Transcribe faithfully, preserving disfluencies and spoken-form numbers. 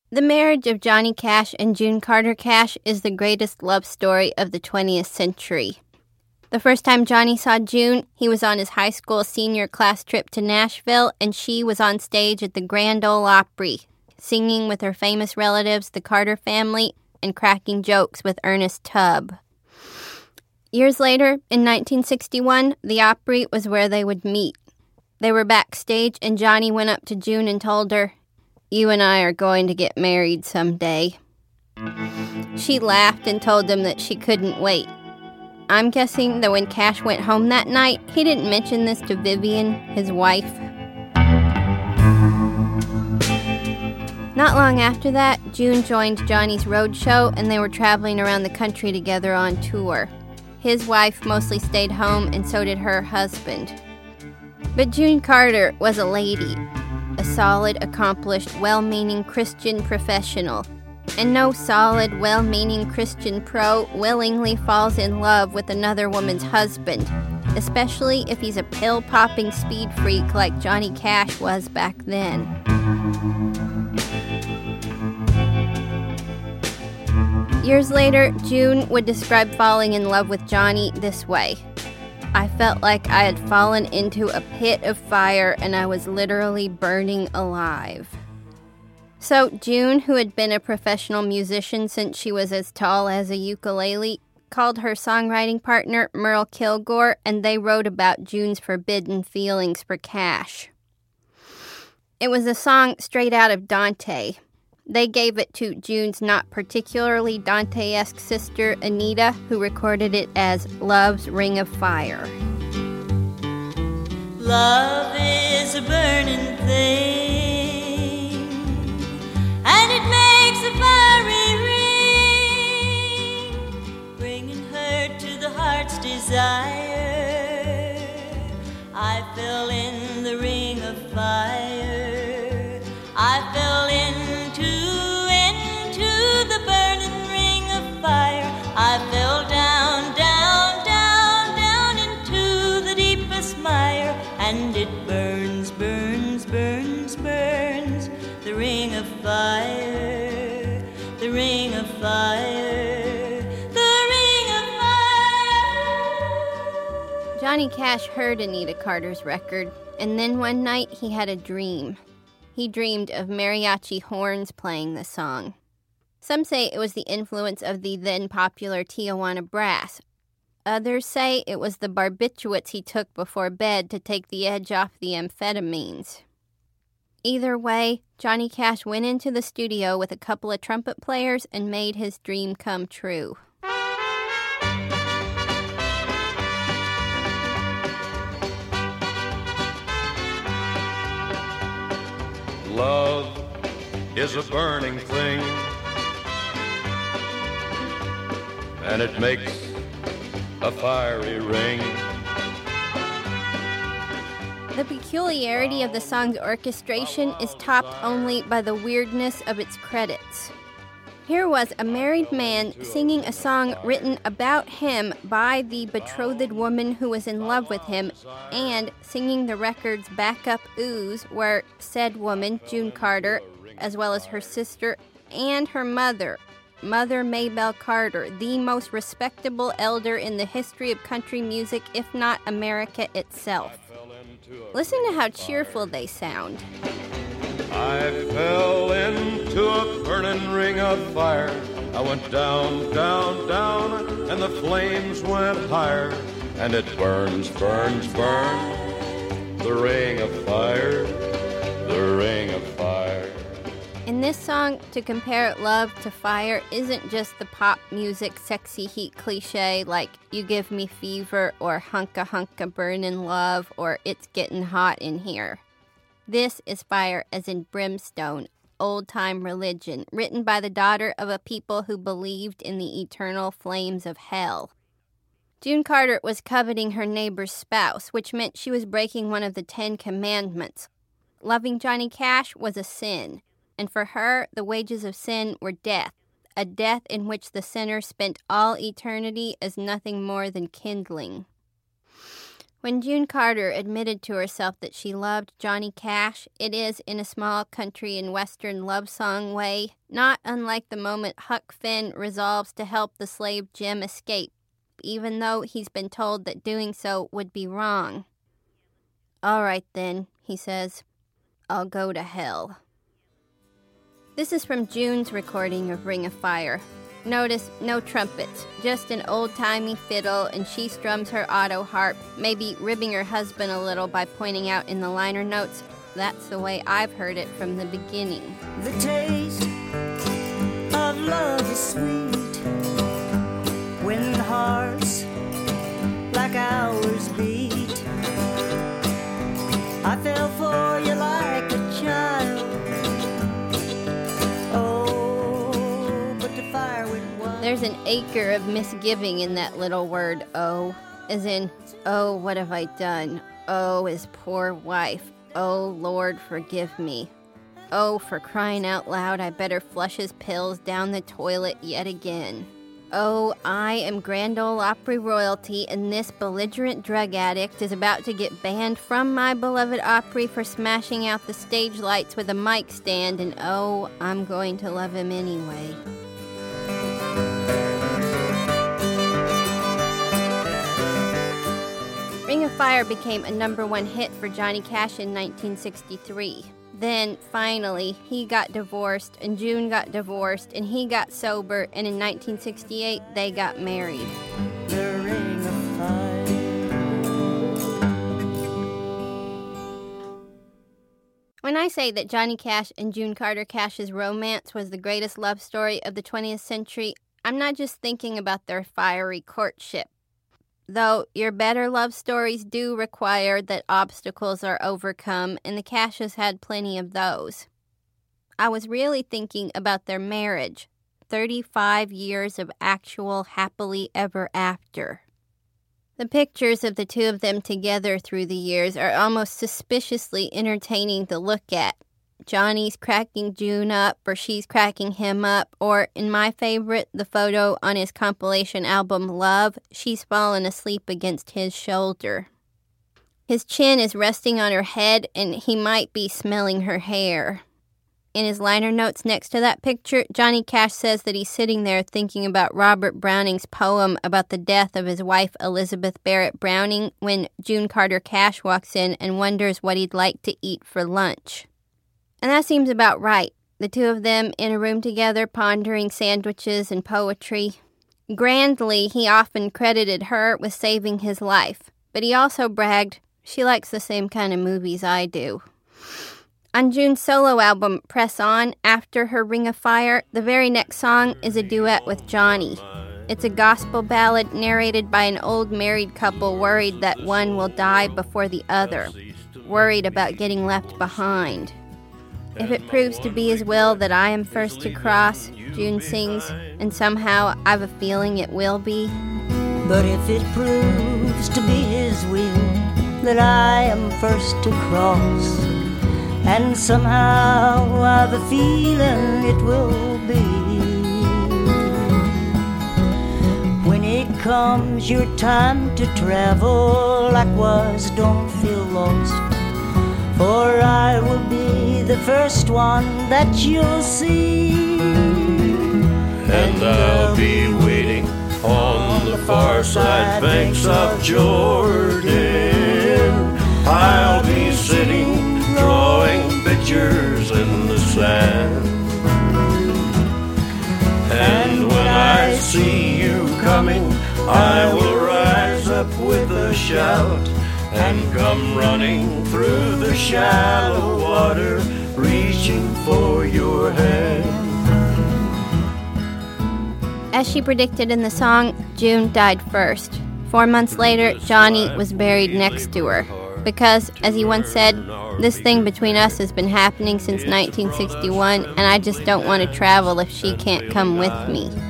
The marriage of Johnny Cash and June Carter Cash is the greatest love story of the twentieth century. The first time Johnny saw June, he was on his high school senior class trip to Nashville, and she was on stage at the Grand Ole Opry, singing with her famous relatives, the Carter family, and cracking jokes with Ernest Tubb. Years later, in nineteen sixty-one, the Opry was where they would meet. They were backstage, and Johnny went up to June and told her, "You and I are going to get married someday." She laughed and told him that she couldn't wait. I'm guessing that when Cash went home that night, he didn't mention this to Vivian, his wife. Not long after that, June joined Johnny's road show, and they were traveling around the country together on tour. His wife mostly stayed home, and so did her husband. But June Carter was a lady, a solid, accomplished, well-meaning Christian professional. And no solid, well-meaning Christian pro willingly falls in love with another woman's husband, especially if he's a pill-popping speed freak like Johnny Cash was back then. Years later, June would describe falling in love with Johnny this way. "I felt like I had fallen into a pit of fire and I was literally burning alive." So June, who had been a professional musician since she was as tall as a ukulele, called her songwriting partner Merle Kilgore, and they wrote about June's forbidden feelings for Cash. It was a song straight out of Dante. They gave it to June's not particularly Dante-esque sister, Anita, who recorded it as Love's Ring of Fire. Love is a burning thing, and it makes a fiery ring, bringing her to the heart's desire. I fell in the ring of fire. I fell into, into the burning ring of fire. I fell down, down, down, down into the deepest mire, and it burns, burns, burns, burns, the ring of fire, the ring of fire, the ring of fire. Johnny Cash heard Anita Carter's record, and then one night he had a dream. He dreamed of mariachi horns playing the song. Some say it was the influence of the then-popular Tijuana Brass. Others say it was the barbiturates he took before bed to take the edge off the amphetamines. Either way, Johnny Cash went into the studio with a couple of trumpet players and made his dream come true. Love is a burning thing, and it makes a fiery ring. The peculiarity of the song's orchestration is topped only by the weirdness of its credits. Here was a married man singing a song written about him by the betrothed woman who was in love with him, and singing the record's backup ooze where said woman, June Carter, as well as her sister and her mother, Mother Maybelle Carter, the most respectable elder in the history of country music, if not America itself. Listen to how cheerful they sound. I fell into a burning ring of fire. I went down, down, down, and the flames went higher. And it burns, burns, burns, the ring of fire, the ring of fire. In this song, to compare love to fire isn't just the pop music sexy heat cliche like "You Give Me Fever" or "Hunka Hunka Burnin' Love" or "It's Getting Hot in Here." This is fire as in brimstone, old-time religion, written by the daughter of a people who believed in the eternal flames of hell. June Carter was coveting her neighbor's spouse, which meant she was breaking one of the Ten Commandments. Loving Johnny Cash was a sin, and for her, the wages of sin were death, a death in which the sinner spent all eternity as nothing more than kindling. When June Carter admitted to herself that she loved Johnny Cash, it is in a small country and western love song way, not unlike the moment Huck Finn resolves to help the slave Jim escape, even though he's been told that doing so would be wrong. "All right then," he says, "I'll go to hell." This is from June's recording of Ring of Fire. Notice no trumpets, just an old-timey fiddle, and she strums her auto harp, maybe ribbing her husband a little by pointing out in the liner notes, "That's the way I've heard it from the beginning." The taste of love is sweet when hearts like ours beat. I fell for you like a child. There's an acre of misgiving in that little word, oh, as in, oh, what have I done? Oh, his poor wife. Oh, Lord, forgive me. Oh, for crying out loud, I better flush his pills down the toilet yet again. Oh, I am Grand Ole Opry royalty, and this belligerent drug addict is about to get banned from my beloved Opry for smashing out the stage lights with a mic stand, and oh, I'm going to love him anyway. Ring of Fire became a number one hit for Johnny Cash in nineteen sixty-three. Then, finally, he got divorced, and June got divorced, and he got sober, and in nineteen sixty-eight, they got married. The Ring of Fire. When I say that Johnny Cash and June Carter Cash's romance was the greatest love story of the twentieth century, I'm not just thinking about their fiery courtship. Though your better love stories do require that obstacles are overcome, and the Cashes had plenty of those. I was really thinking about their marriage, thirty-five years of actual happily ever after. The pictures of the two of them together through the years are almost suspiciously entertaining to look at. Johnny's cracking June up, or she's cracking him up, or, in my favorite, the photo on his compilation album Love, she's fallen asleep against his shoulder. His chin is resting on her head, and he might be smelling her hair. In his liner notes next to that picture, Johnny Cash says that he's sitting there thinking about Robert Browning's poem about the death of his wife Elizabeth Barrett Browning when June Carter Cash walks in and wonders what he'd like to eat for lunch. And that seems about right, the two of them in a room together pondering sandwiches and poetry. Grandly, he often credited her with saving his life, but he also bragged, "She likes the same kind of movies I do." On June's solo album, Press On, after her Ring of Fire, the very next song is a duet with Johnny. It's a gospel ballad narrated by an old married couple worried that one will die before the other, worried about getting left behind. If it proves to be his will that I am first to cross, June sings, and somehow I've a feeling it will be. But if it proves to be his will that I am first to cross, and somehow I've a feeling it will be, when it comes your time to travel, likewise don't feel lost, for I will be the first one that you'll see. And I'll be waiting on the far side banks of Jordan. I'll be sitting drawing pictures in the sand. And when I see you coming, I will rise up with a shout and come running through the shallow water, reaching for your hand. As she predicted in the song, June died first. Four months later, Johnny was buried next to her. Because, as he once said, this thing between us has been happening since nineteen sixty-one, and I just don't want to travel if she can't come with me.